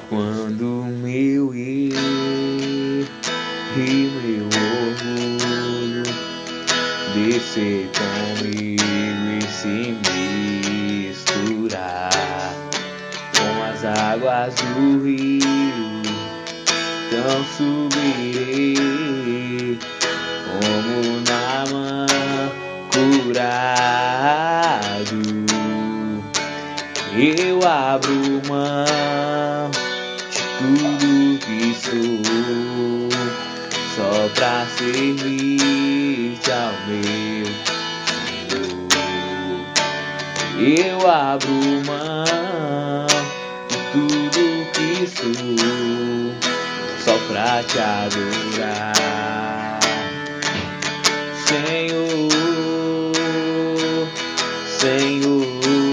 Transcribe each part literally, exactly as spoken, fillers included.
Quando meu eu e meu orgulho descer comigo e se misturar com as águas do rio, então subirei como Naamã curado. Eu abro mão de tudo que sou, só pra servir-te ao meu Senhor. Eu abro mão de tudo que sou, só pra te adorar, Senhor, Senhor.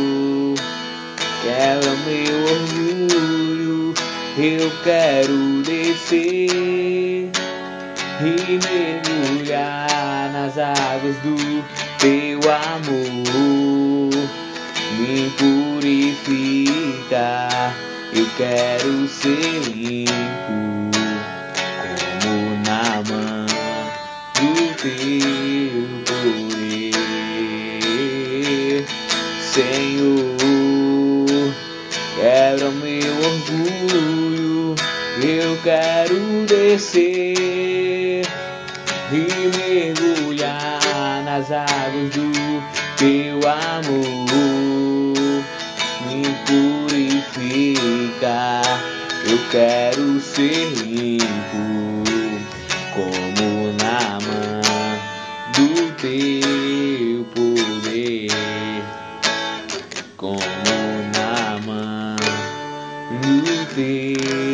Quebra meu orgulho, eu quero descer e mergulhar nas águas do teu amor. Me purifica, eu quero ser limpo como Naamã do teu poder, Senhor. Quebra meu orgulho, eu quero descer e mergulhar nas águas do teu amor. Me purifica, eu quero ser limpo como Naamã do teu poder, como Naamã do teu